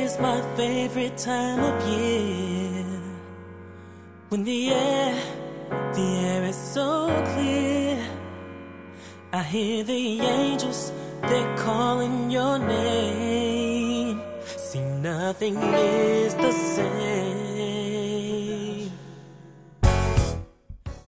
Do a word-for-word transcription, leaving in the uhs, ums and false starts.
is my favorite time of year. When the air, the air is so clear, I hear the angels, they're calling your name. See, nothing is the same